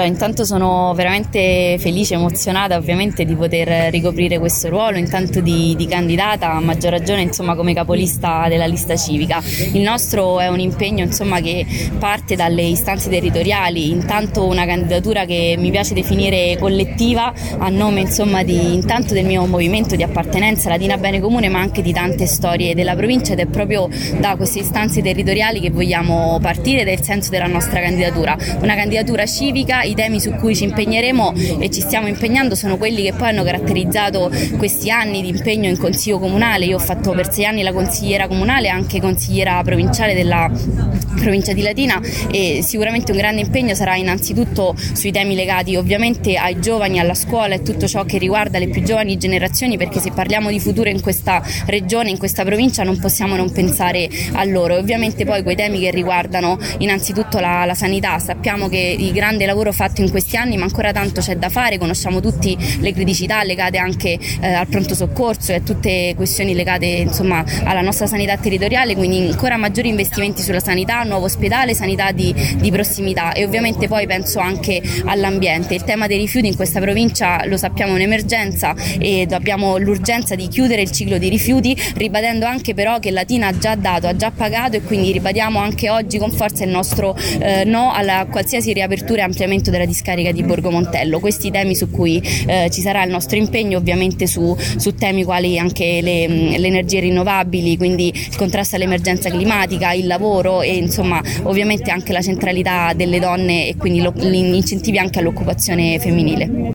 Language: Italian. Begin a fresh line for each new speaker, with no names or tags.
intanto sono veramente felice, emozionata ovviamente di poter ricoprire questo ruolo, intanto di candidata, a maggior ragione insomma come capolista della lista civica. Il nostro è un impegno insomma che parte dalle istanze territoriali, intanto una candidatura che mi piace definire collettiva a nome insomma intanto del mio movimento di appartenenza Latina Bene Comune, ma anche di tante storie della provincia, ed è proprio da queste istanze territoriali che vogliamo partire, del senso della nostra candidatura, una candidatura civica. I temi su cui ci impegneremo e ci stiamo impegnando sono quelli che poi hanno caratterizzato questi anni di impegno in consiglio comunale. Io ho fatto per 6 anni la consigliera comunale, anche consigliera provinciale della provincia di Latina, e sicuramente un grande impegno sarà innanzitutto sui temi legati ovviamente ai giovani, alla scuola e tutto ciò che riguarda le più giovani generazioni, perché se parliamo di futuro in questa regione, in questa provincia, non possiamo non pensare a loro. E ovviamente poi quei temi che riguardano innanzitutto la sanità. Sappiamo che il grande lavoro fatto in questi anni, ma ancora tanto c'è da fare, conosciamo tutti le criticità legate anche al pronto soccorso e a tutte questioni legate insomma alla nostra sanità territoriale, quindi ancora maggiori investimenti sulla sanità, nuovo ospedale, sanità di prossimità, e ovviamente poi penso anche all'ambiente. Il tema dei rifiuti in questa provincia, lo sappiamo, è un'emergenza e abbiamo l'urgenza di chiudere il ciclo di rifiuti, ribadendo anche però che Latina ha già dato, ha già pagato, e quindi ribadiamo anche oggi con forza il nostro no alla qualsiasi riapertura e ampliamento della discarica di Borgo Montello. Questi temi su cui ci sarà il nostro impegno, ovviamente su temi quali anche le energie rinnovabili, quindi il contrasto all'emergenza climatica, il lavoro e insomma ovviamente anche la centralità delle donne, e quindi gli incentivi anche all'occupazione femminile.